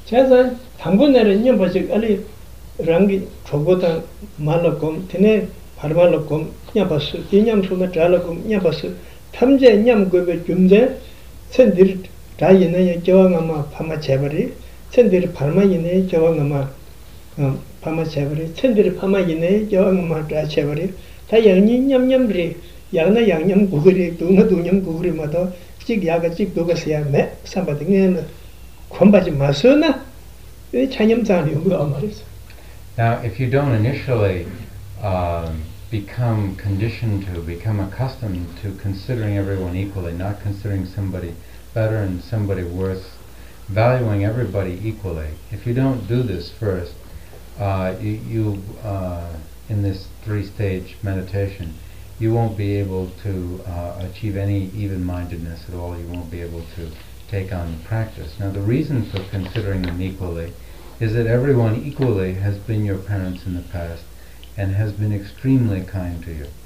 제가 당분내는 녀버지 알리 랑기 초보다 말로금 테네 바르말로금 녀버스 이념 소나 잘로금 녀버스 탐제 냠고베 줌제 센dir 다이네 저왕아마 파마 제버리 센dir 발마이네 저왕아마 파마 제버리 센dir 파마이네 저왕아마 다 제버리 다 영니 냠냠리 양나 양념 구그리 동나 동념 구그리마도 직 야가 직 도가스야 매 삼바딩에는 권바지 마서나 이 찬염자리 우가 말이죠. Now, if you don't initially become conditioned to, become accustomed to considering everyone equally, not considering somebody better and somebody worse, valuing everybody equally, if you don't do this first, in this three-stage meditation, you won't be able to achieve any even-mindedness at all. You won't be able to take on the practice. Now, the reason for considering them equally is that everyone equally has been your parents in the past and has been extremely kind to you.